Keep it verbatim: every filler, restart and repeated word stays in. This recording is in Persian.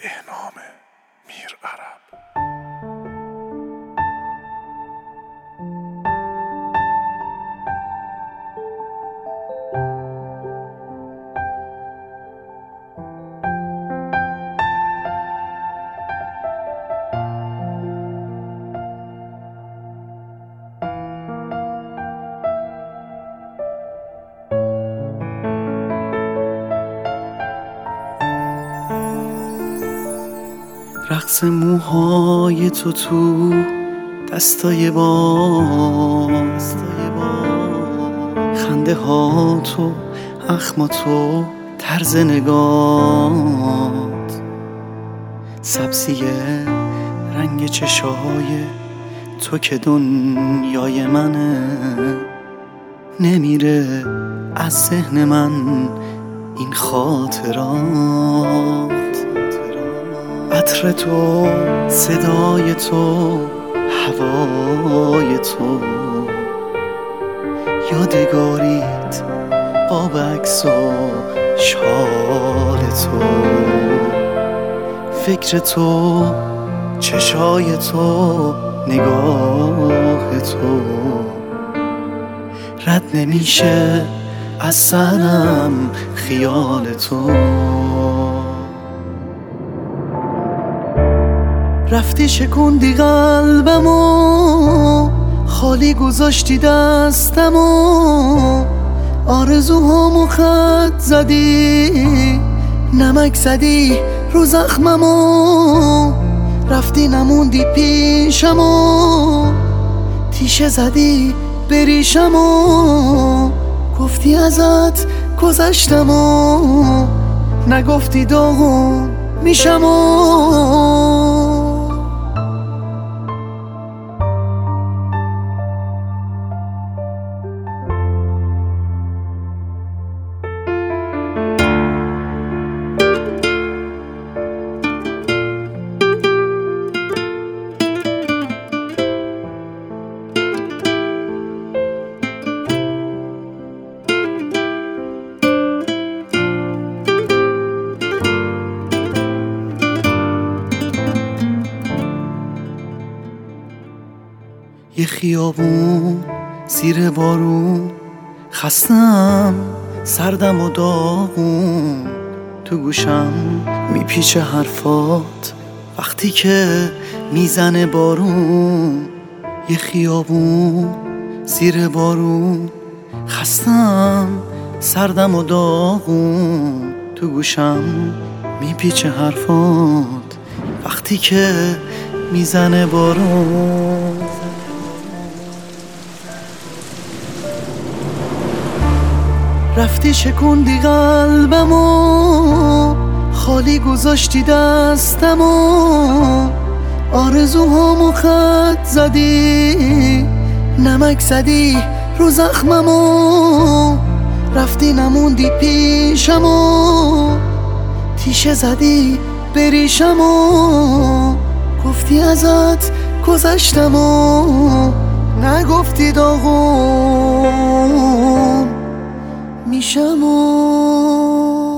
بهنام میر عرب. رقص موهای تو تو دستای باز، خنده ها تو، اخما تو، طرز نگات، سبزی رنگ چشای تو که دنیای منه. نمیره از ذهن من این خاطرات، عطر تو، صدای تو، هوای تو، یادگاریت، آب عکس و شال تو، فکر تو، چشای تو، نگاه تو، رد نمیشه از سرم خیال تو. رفتی شکوندی قلبمو، خالی گذاشتی دستمو، آرزوهامو خط زدی، نمک زدی رو زخممو. رفتی نموندی پیشمو، تیشه زدی بریشمو. گفتی ازت گذشتمو، نگفتی داغون میشمو. یه خیابون زیر بارون، خستم، سردم و داغون، تو گوشم میپیچه حرفات وقتی که میزنه بارون. یه خیابون زیر بارون، خستم، سردم و داغون، تو گوشم میپیچه حرفات وقتی که میزنه بارون. رفتی شکوندی قلبمو، خالی گذاشتی دستمو، آرزوهامو خط زدی، نمک زدی رو زخممو. رفتی نموندی پیشمو، تیشه زدی بریشمو. گفتی ازت گذشتمو، نگفتی داغون میشمو.